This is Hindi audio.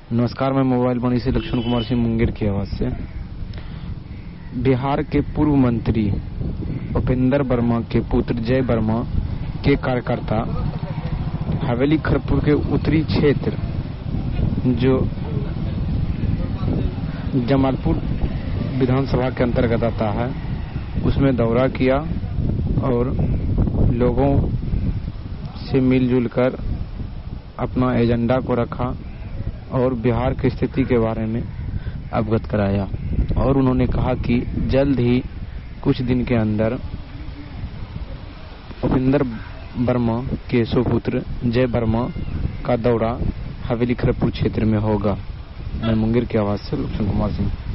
नमस्कार, मैं मोबाइल मनी से लक्ष्मण कुमार सिंह मुंगेर की आवाज से। बिहार के पूर्व मंत्री उपेंद्र वर्मा के पुत्र जय वर्मा के कार्यकर्ता हवेली खड़गपुर के उत्तरी क्षेत्र जो जमालपुर विधानसभा के अंतर्गत आता है उसमें दौरा किया और लोगों से मिलजुल कर अपना एजेंडा को रखा और बिहार की स्थिति के बारे में अवगत कराया। और उन्होंने कहा कि जल्द ही कुछ दिन के अंदर उपेंद्र वर्मा के सुपुत्र जय वर्मा का दौरा हवेली खड़गपुर क्षेत्र में होगा। मैं मुंगेर की आवाज से लक्ष्मण कुमार सिंह।